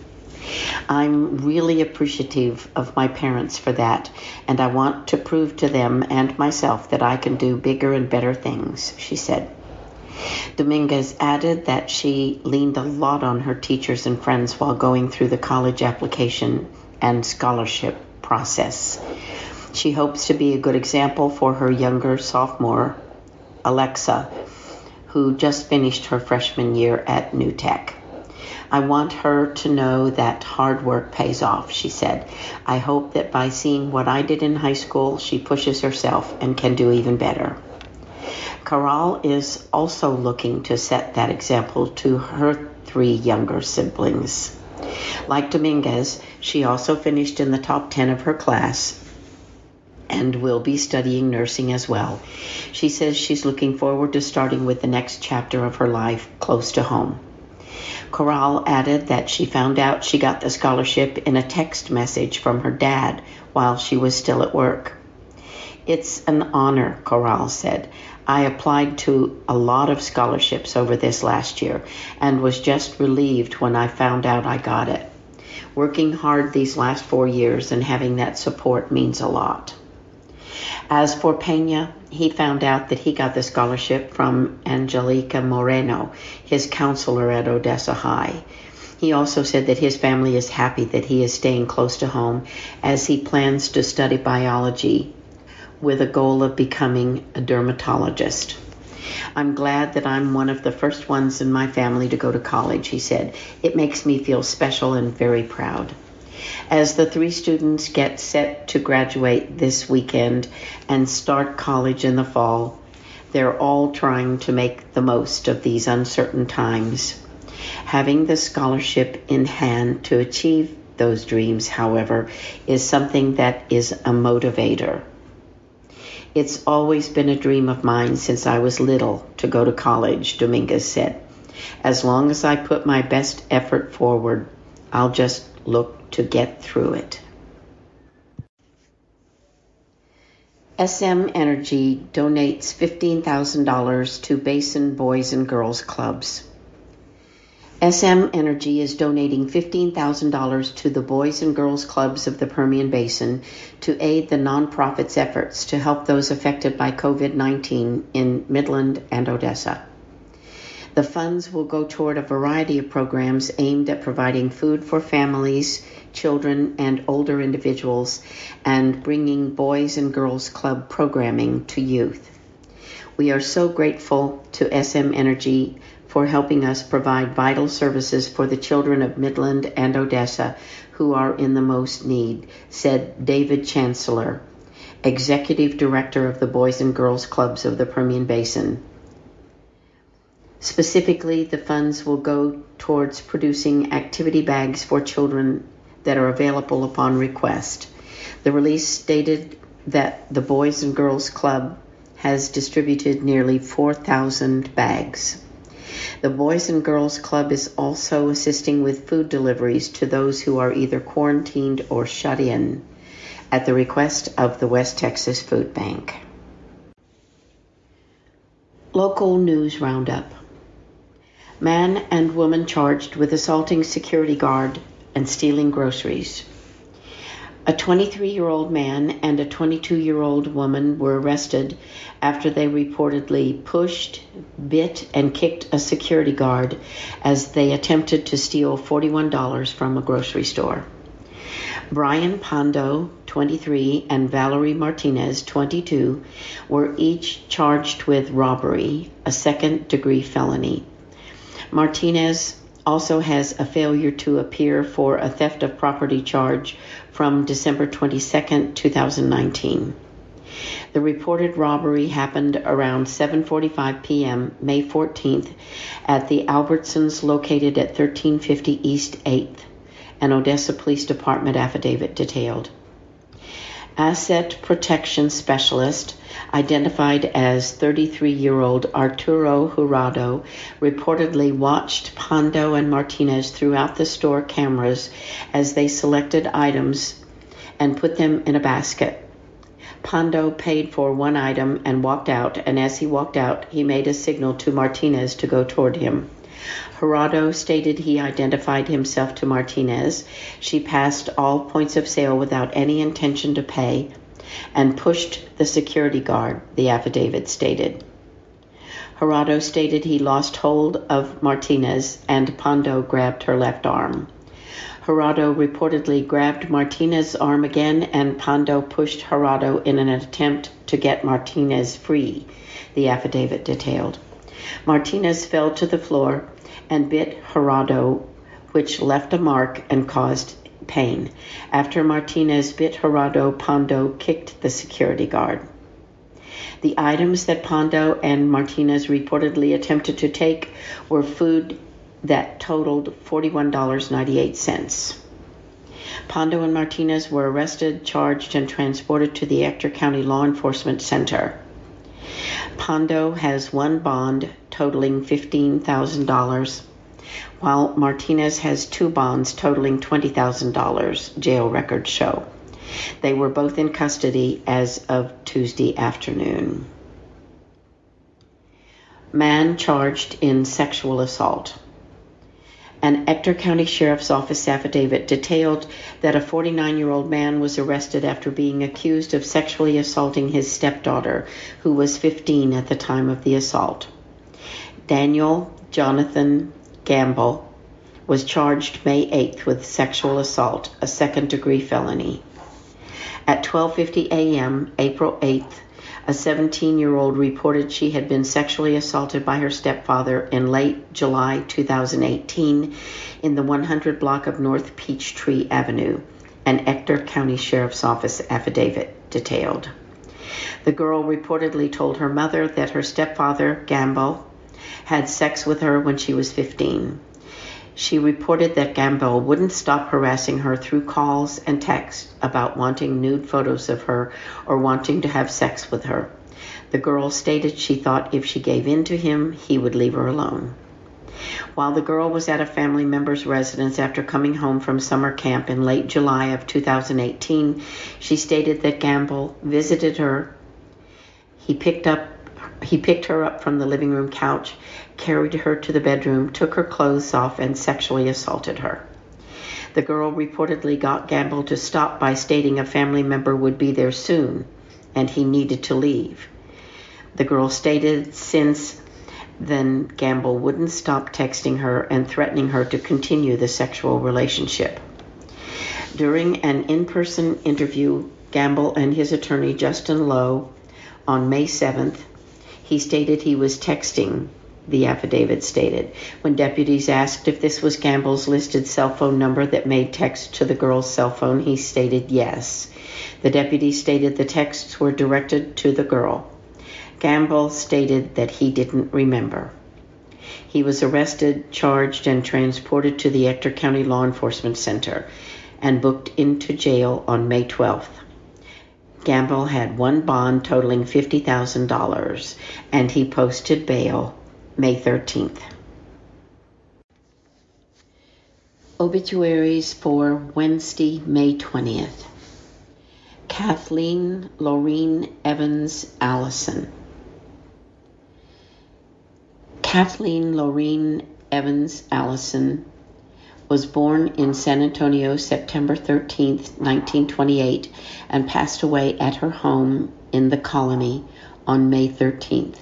I'm really appreciative of my parents for that, and I want to prove to them and myself that I can do bigger and better things, she said. Dominguez added that she leaned a lot on her teachers and friends while going through the college application and scholarship process. She hopes to be a good example for her younger sophomore, Alexa, who just finished her freshman year at New Tech. I want her to know that hard work pays off, she said. I hope that by seeing what I did in high school, she pushes herself and can do even better. Caral is also looking to set that example to her 3 younger siblings. Like Dominguez, she also finished in the top 10 of her class and will be studying nursing as well. She says she's looking forward to starting with the next chapter of her life close to home. Caral added that she found out she got the scholarship in a text message from her dad while she was still at work. It's an honor, Caral said. I applied to a lot of scholarships over this last year and was just relieved when I found out I got it. Working hard these last 4 years and having that support means a lot. As for Pena, he found out that he got the scholarship from Angelica Moreno, his counselor at Odessa High. He also said that his family is happy that he is staying close to home as he plans to study biology with a goal of becoming a dermatologist. I'm glad that I'm one of the first ones in my family to go to college, he said. It makes me feel special and very proud. As the 3 students get set to graduate this weekend and start college in the fall, they're all trying to make the most of these uncertain times. Having the scholarship in hand to achieve those dreams, however, is something that is a motivator. It's always been a dream of mine since I was little to go to college, Dominguez said. As long as I put my best effort forward, I'll just look to get through it. SM Energy donates $15,000 to Basin Boys and Girls Clubs. SM Energy is donating $15,000 to the Boys and Girls Clubs of the Permian Basin to aid the nonprofit's efforts to help those affected by COVID-19 in Midland and Odessa. The funds will go toward a variety of programs aimed at providing food for families, children, and older individuals, and bringing Boys and Girls Club programming to youth. We are so grateful to SM Energy for helping us provide vital services for the children of Midland and Odessa who are in the most need, said David Chancellor, Executive Director of the Boys and Girls Clubs of the Permian Basin. Specifically, the funds will go towards producing activity bags for children that are available upon request. The release stated that the Boys and Girls Club has distributed nearly 4,000 bags. The Boys and Girls Club is also assisting with food deliveries to those who are either quarantined or shut in at the request of the West Texas Food Bank. Local News Roundup. Man and woman charged with assaulting security guard and stealing groceries. A 23-year-old man and a 22-year-old woman were arrested after they reportedly pushed, bit, and kicked a security guard as they attempted to steal $41 from a grocery store. Brian Pondo, 23, and Valerie Martinez, 22, were each charged with robbery, a second-degree felony. Martinez also has a failure to appear for a theft of property charge from December 22, 2019. The reported robbery happened around 7:45 p.m. May 14th at the Albertsons located at 1350 East 8th, an Odessa Police Department affidavit detailed. Asset protection specialist, identified as 33-year-old Arturo Jurado, reportedly watched Pondo and Martinez throughout the store cameras as they selected items and put them in a basket. Pondo paid for one item and walked out, and as he walked out, he made a signal to Martinez to go toward him. Jurado stated he identified himself to Martinez. She passed all points of sale without any intention to pay and pushed the security guard, the affidavit stated. Jurado stated he lost hold of Martinez and Pondo grabbed her left arm. Jurado reportedly grabbed Martinez's arm again and Pondo pushed Jurado in an attempt to get Martinez free, the affidavit detailed. Martinez fell to the floor and bit Jurado, which left a mark and caused pain. After Martinez bit Jurado, Pondo kicked the security guard. The items that Pondo and Martinez reportedly attempted to take were food that totaled $41.98. Pondo and Martinez were arrested, charged, and transported to the Ector County Law Enforcement Center. Pondo has one bond totaling $15,000, while Martinez has two bonds totaling $20,000, jail records show. They were both in custody as of Tuesday afternoon. Man charged in sexual assault. An Ector County Sheriff's Office affidavit detailed that a 49-year-old man was arrested after being accused of sexually assaulting his stepdaughter, who was 15 at the time of the assault. Daniel Jonathan Gamble was charged May 8th with sexual assault, a second-degree felony. At 12:50 a.m., April 8th, a 17-year-old reported she had been sexually assaulted by her stepfather in late July 2018 in the 100 block of North Peachtree Avenue, an Ector County Sheriff's Office affidavit detailed. The girl reportedly told her mother that her stepfather, Gamble, had sex with her when she was 15. She reported that Gamble wouldn't stop harassing her through calls and texts about wanting nude photos of her or wanting to have sex with her. The girl stated she thought if she gave in to him, he would leave her alone. While the girl was at a family member's residence after coming home from summer camp in late July of 2018, she stated that Gamble visited her. He picked her up from the living room couch, carried her to the bedroom, took her clothes off, and sexually assaulted her. The girl reportedly got Gamble to stop by stating a family member would be there soon, and he needed to leave. The girl stated since then Gamble wouldn't stop texting her and threatening her to continue the sexual relationship. During an in-person interview, Gamble and his attorney, Justin Lowe, on May 7th, he stated he was texting, the affidavit stated. When deputies asked if this was Gamble's listed cell phone number that made text to the girl's cell phone, he stated yes. The deputy stated the texts were directed to the girl. Gamble stated that he didn't remember. He was arrested, charged, and transported to the Ector County Law Enforcement Center and booked into jail on May 12th. Gamble had one bond totaling $50,000, and he posted bail May 13th. Obituaries for Wednesday, May 20th. Kathleen Lorene Evans Allison. Kathleen Lorene Evans Allison was born in San Antonio September 13, 1928, and passed away at her home in the Colony on May 13th.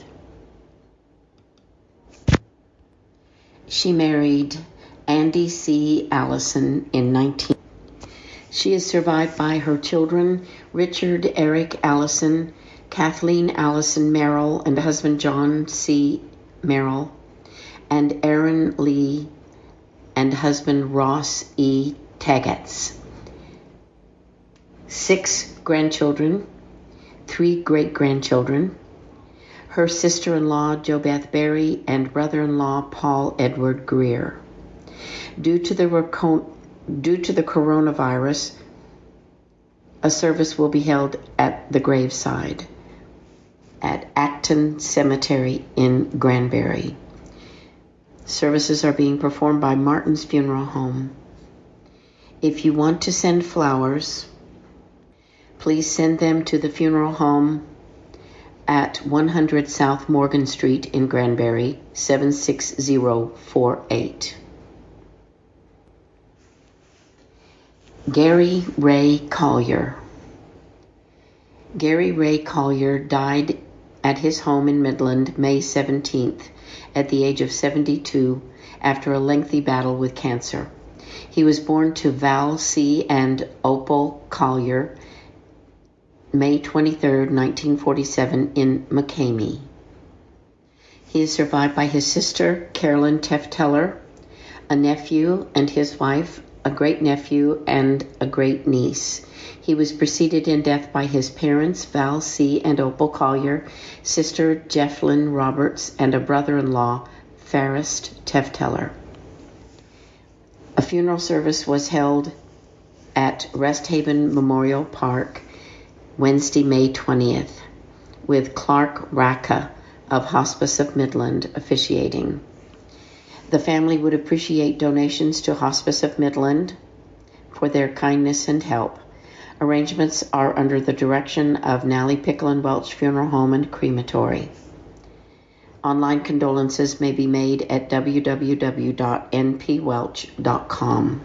She married Andy C. Allison in 19... She is survived by her children, Richard Eric Allison, Kathleen Allison Merrill, and husband John C. Merrill, and Aaron Lee and husband Ross E. Tagatz. 6 grandchildren, 3 great-grandchildren, her sister-in-law JoBeth Berry, and brother-in-law Paul Edward Greer. Due to the coronavirus, a service will be held at the graveside at Acton Cemetery in Granbury. Services are being performed by Martin's Funeral Home. If you want to send flowers, please send them to the funeral home at 100 South Morgan Street in Granbury, 76048. Gary Ray Collier. Gary Ray Collier died at his home in Midland May 17th at the age of 72 after a lengthy battle with cancer. He was born to Val C. and Opal Collier May 23, 1947 in McCamey. He is survived by his sister Carolyn Tefteller, a nephew and his wife, a great-nephew, and a great-niece. He was preceded in death by his parents, Val C. and Opal Collier, sister Jefflyn Roberts, and a brother-in-law, Farrest Tefteller. A funeral service was held at Rest Haven Memorial Park Wednesday, May 20th, with Clark Racka of Hospice of Midland officiating. The family would appreciate donations to Hospice of Midland for their kindness and help. Arrangements are under the direction of Nally Pickle and Welch Funeral Home and Crematory. Online condolences may be made at www.npwelch.com.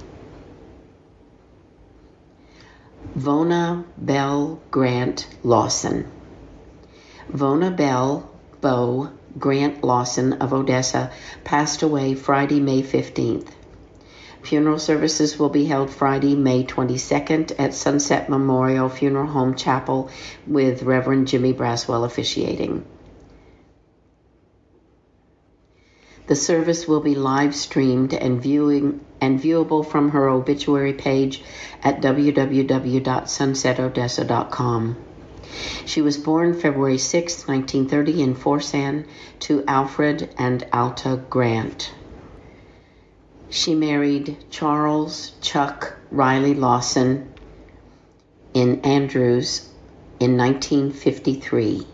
Vona Bell Grant Lawson. Vona Bell Bo Grant Lawson of Odessa passed away Friday, May 15th. Funeral services will be held Friday, May 22nd at Sunset Memorial Funeral Home Chapel with Reverend Jimmy Braswell officiating. The service will be live streamed and viewable from her obituary page at www.sunsetodessa.com. She was born February 6, 1930 in Forsan to Alfred and Alta Grant. She married Charles Chuck Riley Lawson in Andrews in 1953.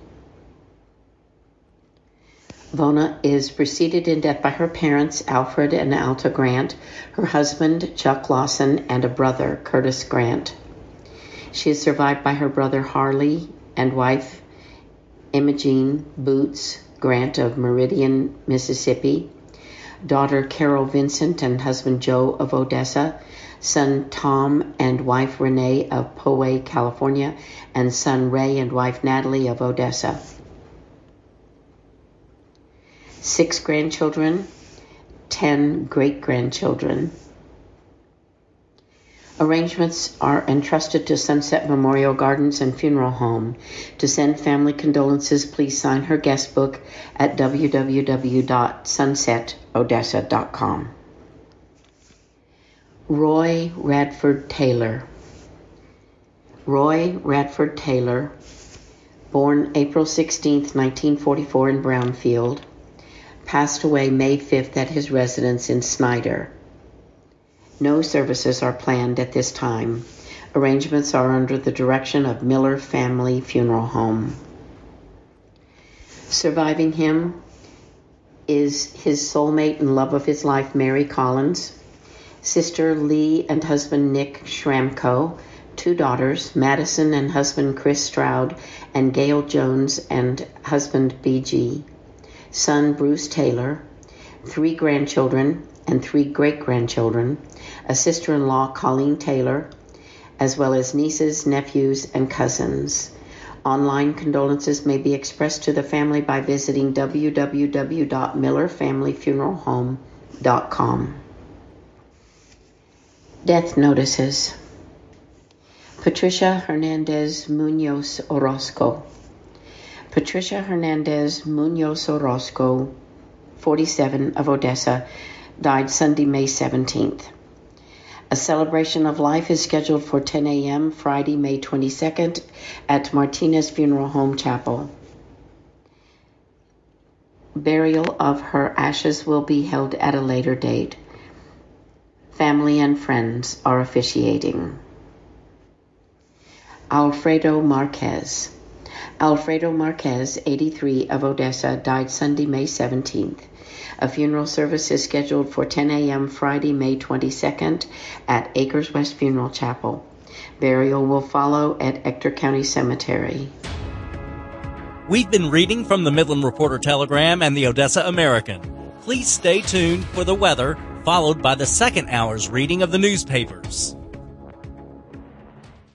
Vona is preceded in death by her parents, Alfred and Alta Grant, her husband, Chuck Lawson, and a brother, Curtis Grant. She is survived by her brother, Harley, and wife, Imogene Boots Grant of Meridian, Mississippi, daughter, Carol Vincent, and husband, Joe of Odessa, son, Tom, and wife, Renee of Poway, California, and son, Ray, and wife, Natalie of Odessa. 6 grandchildren, 10 great-grandchildren. Arrangements are entrusted to Sunset Memorial Gardens and Funeral Home. To send family condolences, please sign her guest book at www.sunsetodessa.com. Roy Radford Taylor. Roy Radford Taylor, born April 16, 1944 in Brownfield, passed away May 5th at his residence in Snyder. No services are planned at this time. Arrangements are under the direction of Miller Family Funeral Home. Surviving him is his soulmate and love of his life, Mary Collins, sister Lee and husband Nick Schramko, 2 daughters, Madison and husband Chris Stroud, and Gail Jones and husband B.G., son Bruce Taylor, 3 grandchildren and 3 great-grandchildren, a sister-in-law, Colleen Taylor, as well as nieces, nephews, and cousins. Online condolences may be expressed to the family by visiting www.millerfamilyfuneralhome.com. Death notices. Patricia Hernandez Munoz Orozco. Patricia Hernandez Munoz Orozco, 47, of Odessa, died Sunday, May 17th. A celebration of life is scheduled for 10 a.m. Friday, May 22nd at Martinez Funeral Home Chapel. Burial of her ashes will be held at a later date. Family and friends are officiating. Alfredo Marquez. Alfredo Marquez, 83, of Odessa, died Sunday, May 17th. A funeral service is scheduled for 10 a.m. Friday, May 22nd at Acres West Funeral Chapel. Burial will follow at Ector County Cemetery. We've been reading from the Midland Reporter-Telegram and the Odessa American. Please stay tuned for the weather, followed by the second hour's reading of the newspapers.